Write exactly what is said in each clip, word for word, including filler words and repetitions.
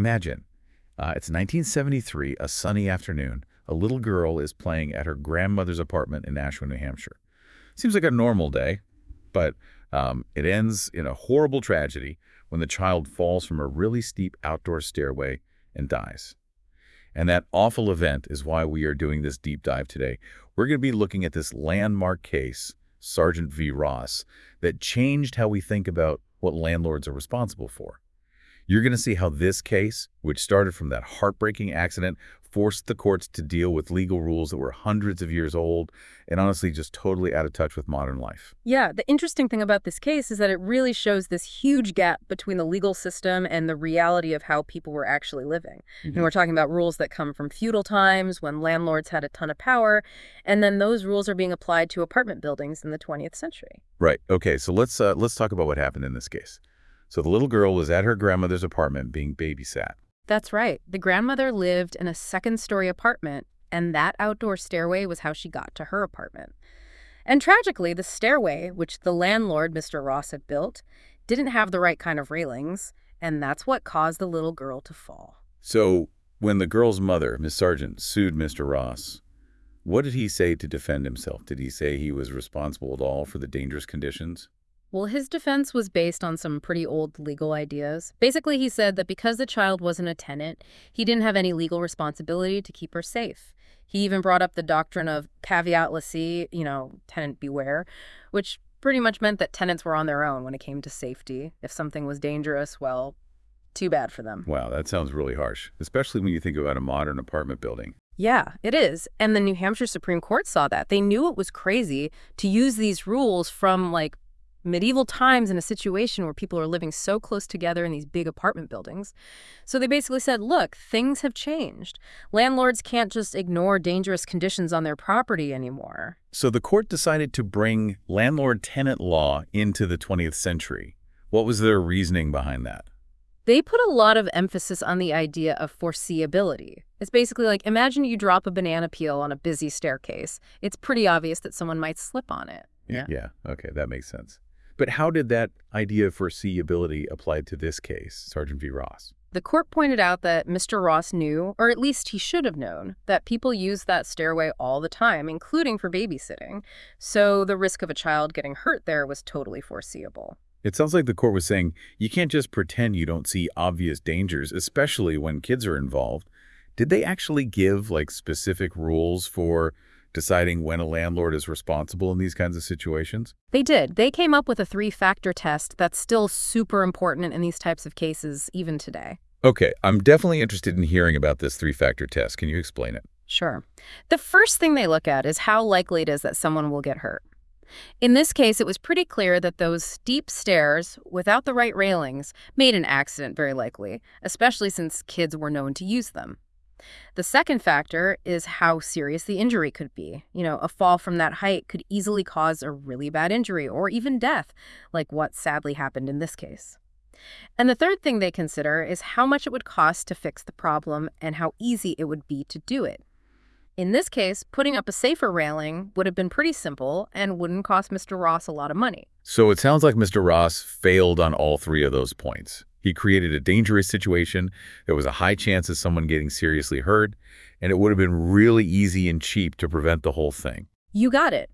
Imagine, uh, it's nineteen seventy-three, a sunny afternoon. A little girl is playing at her grandmother's apartment in Nashua, New Hampshire. Seems like a normal day, but um, it ends in a horrible tragedy when the child falls from a really steep outdoor stairway and dies. And that awful event is why we are doing this deep dive today. We're going to be looking at this landmark case, Sargent v. Ross, that changed how we think about what landlords are responsible for. You're going to see how this case, which started from that heartbreaking accident, forced the courts to deal with legal rules that were hundreds of years old and honestly just totally out of touch with modern life. Yeah, the interesting thing about this case is that it really shows this huge gap between the legal system and the reality of how people were actually living. Mm-hmm. And we're talking about rules that come from feudal times when landlords had a ton of power, and then those rules are being applied to apartment buildings in the twentieth century. Right. Okay, so let's uh, let's talk about what happened in this case. So the little girl was at her grandmother's apartment being babysat. That's right. The grandmother lived in a second-story apartment, and that outdoor stairway was how she got to her apartment. And tragically, the stairway, which the landlord, Mister Ross, had built, didn't have the right kind of railings, and that's what caused the little girl to fall. So when the girl's mother, Miss Sargent, sued Mister Ross, what did he say to defend himself? Did he say he was responsible at all for the dangerous conditions? Well, his defense was based on some pretty old legal ideas. Basically, he said that because the child wasn't a tenant, he didn't have any legal responsibility to keep her safe. He even brought up the doctrine of caveat laissez, you know, tenant beware, which pretty much meant that tenants were on their own when it came to safety. If something was dangerous, well, too bad for them. Wow, that sounds really harsh, especially when you think about a modern apartment building. Yeah, it is. And the New Hampshire Supreme Court saw that. They knew it was crazy to use these rules from, like, medieval times in a situation where people are living so close together in these big apartment buildings. So they basically said, look, things have changed. Landlords can't just ignore dangerous conditions on their property anymore. So the court decided to bring landlord-tenant law into the twentieth century. What was their reasoning behind that? They put a lot of emphasis on the idea of foreseeability. It's basically like, imagine you drop a banana peel on a busy staircase. It's pretty obvious that someone might slip on it. Yeah. Yeah, okay, that makes sense. But how did that idea of foreseeability apply to this case, Sargent v. Ross? The court pointed out that Mister Ross knew, or at least he should have known, that people use that stairway all the time, including for babysitting. So the risk of a child getting hurt there was totally foreseeable. It sounds like the court was saying, you can't just pretend you don't see obvious dangers, especially when kids are involved. Did they actually give, like, specific rules for deciding when a landlord is responsible in these kinds of situations? They did. They came up with a three-factor test that's still super important in these types of cases, even today. Okay, I'm definitely interested in hearing about this three-factor test. Can you explain it? Sure. The first thing they look at is how likely it is that someone will get hurt. In this case, it was pretty clear that those steep stairs, without the right railings, made an accident very likely, especially since kids were known to use them. The second factor is how serious the injury could be. You know, a fall from that height could easily cause a really bad injury or even death, like what sadly happened in this case. And the third thing they consider is how much it would cost to fix the problem and how easy it would be to do it. In this case, putting up a safer railing would have been pretty simple and wouldn't cost Mister Ross a lot of money. So it sounds like Mister Ross failed on all three of those points. He created a dangerous situation. There was a high chance of someone getting seriously hurt, and it would have been really easy and cheap to prevent the whole thing. You got it.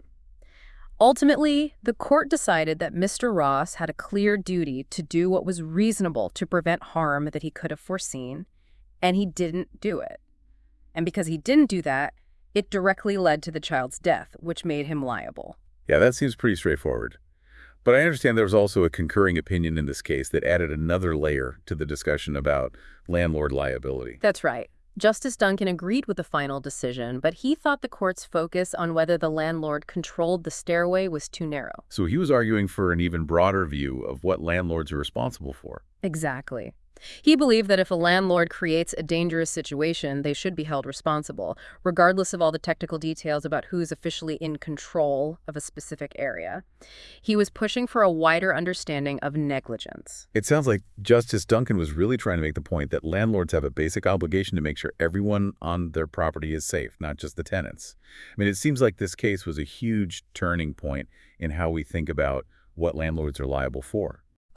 Ultimately, the court decided that Mister Ross had a clear duty to do what was reasonable to prevent harm that he could have foreseen, and he didn't do it. And because he didn't do that, it directly led to the child's death, which made him liable. Yeah, that seems pretty straightforward. But I understand there was also a concurring opinion in this case that added another layer to the discussion about landlord liability. That's right. Justice Duncan agreed with the final decision, but he thought the court's focus on whether the landlord controlled the stairway was too narrow. So he was arguing for an even broader view of what landlords are responsible for. Exactly. He believed that if a landlord creates a dangerous situation, they should be held responsible, regardless of all the technical details about who's officially in control of a specific area. He was pushing for a wider understanding of negligence. It sounds like Justice Duncan was really trying to make the point that landlords have a basic obligation to make sure everyone on their property is safe, not just the tenants. I mean, it seems like this case was a huge turning point in how we think about what landlords are liable for.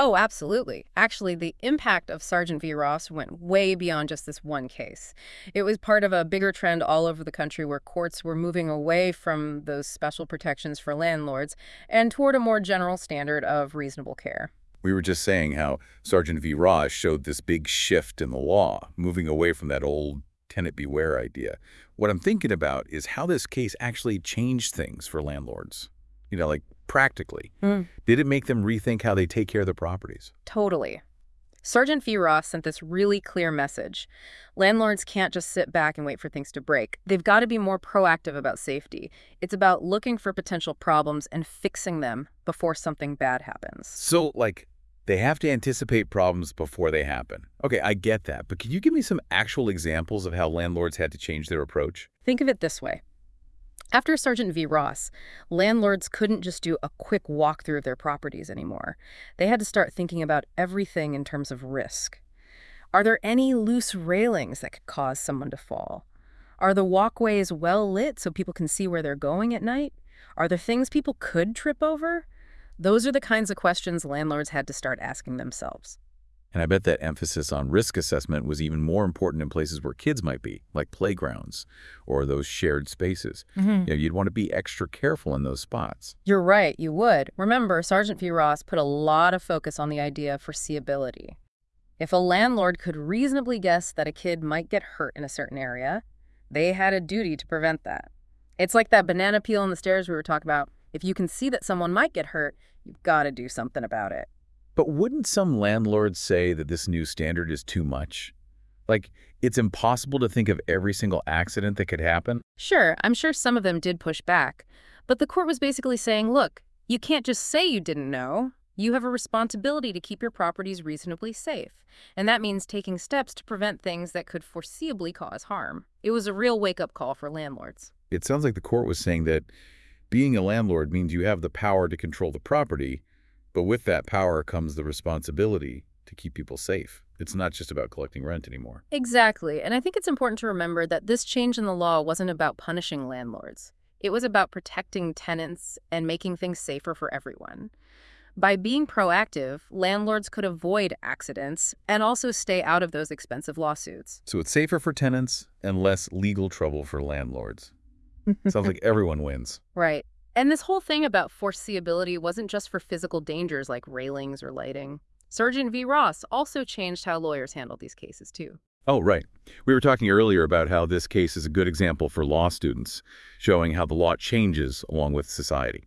Oh, absolutely. Actually, the impact of Sargent v. Ross went way beyond just this one case. It was part of a bigger trend all over the country where courts were moving away from those special protections for landlords and toward a more general standard of reasonable care. We were just saying how Sargent v. Ross showed this big shift in the law, moving away from that old tenant beware idea. What I'm thinking about is how this case actually changed things for landlords. You know, like practically. Mm. Did it make them rethink how they take care of their properties? Totally. Sargent v. Ross sent this really clear message. Landlords can't just sit back and wait for things to break. They've got to be more proactive about safety. It's about looking for potential problems and fixing them before something bad happens. So, like, they have to anticipate problems before they happen. Okay, I get that, but can you give me some actual examples of how landlords had to change their approach? Think of it this way. After Sargent v. Ross, landlords couldn't just do a quick walkthrough of their properties anymore. They had to start thinking about everything in terms of risk. Are there any loose railings that could cause someone to fall? Are the walkways well lit so people can see where they're going at night? Are there things people could trip over? Those are the kinds of questions landlords had to start asking themselves. And I bet that emphasis on risk assessment was even more important in places where kids might be, like playgrounds or those shared spaces. Mm-hmm. You know, you'd want to be extra careful in those spots. You're right, you would. Remember, Sargent v. Ross put a lot of focus on the idea of foreseeability. If a landlord could reasonably guess that a kid might get hurt in a certain area, they had a duty to prevent that. It's like that banana peel on the stairs we were talking about. If you can see that someone might get hurt, you've got to do something about it. But wouldn't some landlords say that this new standard is too much? Like, it's impossible to think of every single accident that could happen? Sure, I'm sure some of them did push back. But the court was basically saying, look, you can't just say you didn't know. You have a responsibility to keep your properties reasonably safe. And that means taking steps to prevent things that could foreseeably cause harm. It was a real wake-up call for landlords. It sounds like the court was saying that being a landlord means you have the power to control the property, but with that power comes the responsibility to keep people safe. It's not just about collecting rent anymore. Exactly. And I think it's important to remember that this change in the law wasn't about punishing landlords. It was about protecting tenants and making things safer for everyone. By being proactive, landlords could avoid accidents and also stay out of those expensive lawsuits. So it's safer for tenants and less legal trouble for landlords. Sounds like everyone wins. Right. And this whole thing about foreseeability wasn't just for physical dangers like railings or lighting. Sargent v. Ross also changed how lawyers handled these cases, too. Oh, right. We were talking earlier about how this case is a good example for law students, showing how the law changes along with society.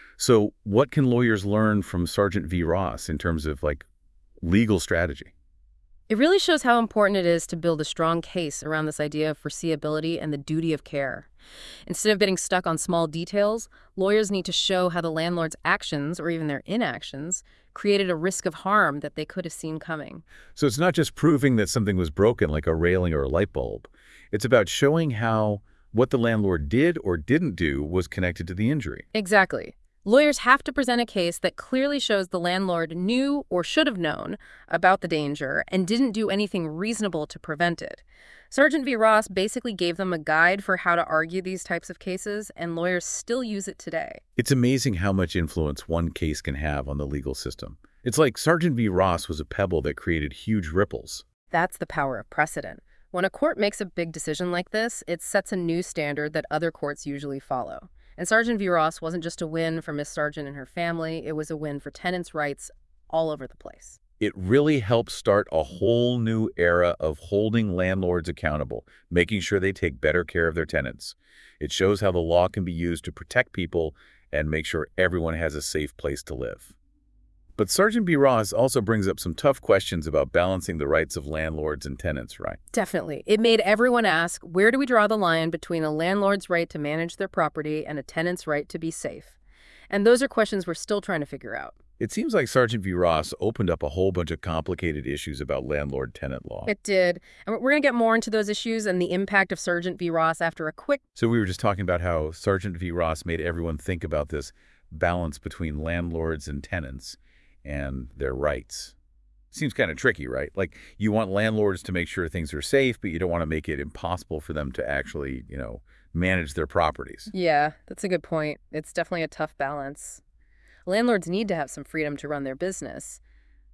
So what can lawyers learn from Sargent v. Ross in terms of, like, legal strategy? It really shows how important it is to build a strong case around this idea of foreseeability and the duty of care. Instead of getting stuck on small details, lawyers need to show how the landlord's actions, or even their inactions, created a risk of harm that they could have seen coming. So it's not just proving that something was broken, like a railing or a light bulb. It's about showing how what the landlord did or didn't do was connected to the injury. Exactly. Lawyers have to present a case that clearly shows the landlord knew or should have known about the danger and didn't do anything reasonable to prevent it. Sargent v. Ross basically gave them a guide for how to argue these types of cases, and lawyers still use it today. It's amazing how much influence one case can have on the legal system. It's like Sargent v. Ross was a pebble that created huge ripples. That's the power of precedent. When a court makes a big decision like this, it sets a new standard that other courts usually follow. And Sargent v. Ross wasn't just a win for Miss Sargent and her family, it was a win for tenants' rights all over the place. It really helped start a whole new era of holding landlords accountable, making sure they take better care of their tenants. It shows how the law can be used to protect people and make sure everyone has a safe place to live. But Sargent v. Ross also brings up some tough questions about balancing the rights of landlords and tenants, right? Definitely. It made everyone ask, where do we draw the line between a landlord's right to manage their property and a tenant's right to be safe? And those are questions we're still trying to figure out. It seems like Sargent v. Ross opened up a whole bunch of complicated issues about landlord-tenant law. It did. And we're going to get more into those issues and the impact of Sargent v. Ross after a quick... So we were just talking about how Sargent v. Ross made everyone think about this balance between landlords and tenants and their rights. Seems kind of tricky, right? Like, you want landlords to make sure things are safe, but you don't want to make it impossible for them to actually, you know, manage their properties. Yeah, that's a good point. It's definitely a tough balance. Landlords need to have some freedom to run their business,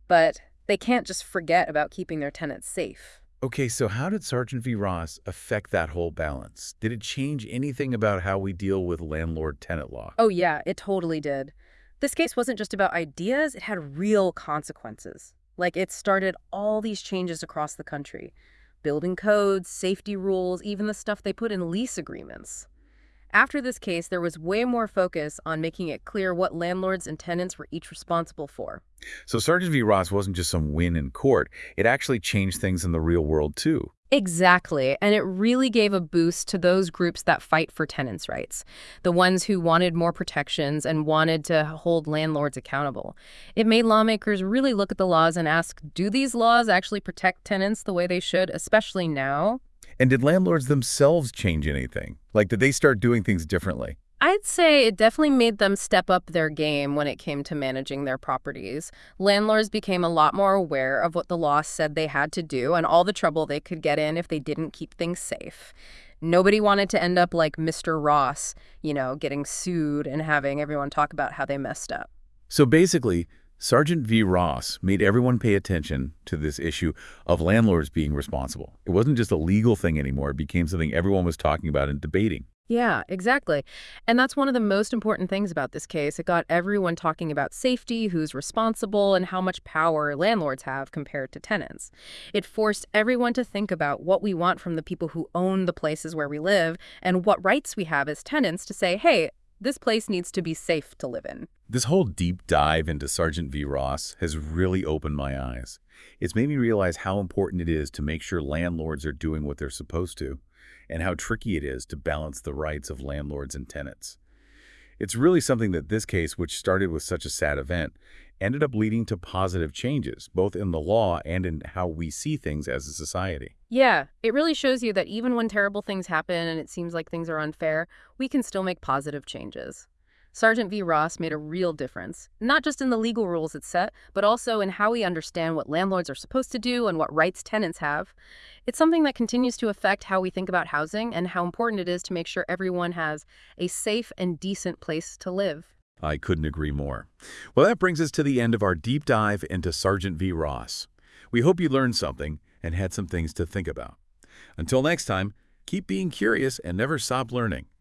but they can't just forget about keeping their tenants safe. Okay, so how did Sergeant V. Ross affect that whole balance? Did it change anything about how we deal with landlord-tenant law? Oh yeah, it totally did. This case wasn't just about ideas, it had real consequences. Like, it started all these changes across the country. Building codes, safety rules, even the stuff they put in lease agreements. After this case, there was way more focus on making it clear what landlords and tenants were each responsible for. So Sergeant V. Ross wasn't just some win in court. It actually changed things in the real world, too. Exactly, and it really gave a boost to those groups that fight for tenants' rights, the ones who wanted more protections and wanted to hold landlords accountable. It made lawmakers really look at the laws and ask, do these laws actually protect tenants the way they should, especially now? And did landlords themselves change anything? Like, did they start doing things differently? I'd say it definitely made them step up their game when it came to managing their properties. Landlords became a lot more aware of what the law said they had to do and all the trouble they could get in if they didn't keep things safe. Nobody wanted to end up like Mister Ross, you know, getting sued and having everyone talk about how they messed up. So basically, Sergeant V. Ross made everyone pay attention to this issue of landlords being responsible. It wasn't just a legal thing anymore. It became something everyone was talking about and debating. Yeah, exactly. And that's one of the most important things about this case. It got everyone talking about safety, who's responsible, and how much power landlords have compared to tenants. It forced everyone to think about what we want from the people who own the places where we live and what rights we have as tenants to say, hey, this place needs to be safe to live in. This whole deep dive into Sergeant V. Ross has really opened my eyes. It's made me realize how important it is to make sure landlords are doing what they're supposed to, and how tricky it is to balance the rights of landlords and tenants. It's really something that this case, which started with such a sad event, ended up leading to positive changes, both in the law and in how we see things as a society. Yeah, it really shows you that even when terrible things happen and it seems like things are unfair, we can still make positive changes. Sergeant V. Ross made a real difference, not just in the legal rules it set, but also in how we understand what landlords are supposed to do and what rights tenants have. It's something that continues to affect how we think about housing and how important it is to make sure everyone has a safe and decent place to live. I couldn't agree more. Well, that brings us to the end of our deep dive into Sergeant V. Ross. We hope you learned something and had some things to think about. Until next time, keep being curious and never stop learning.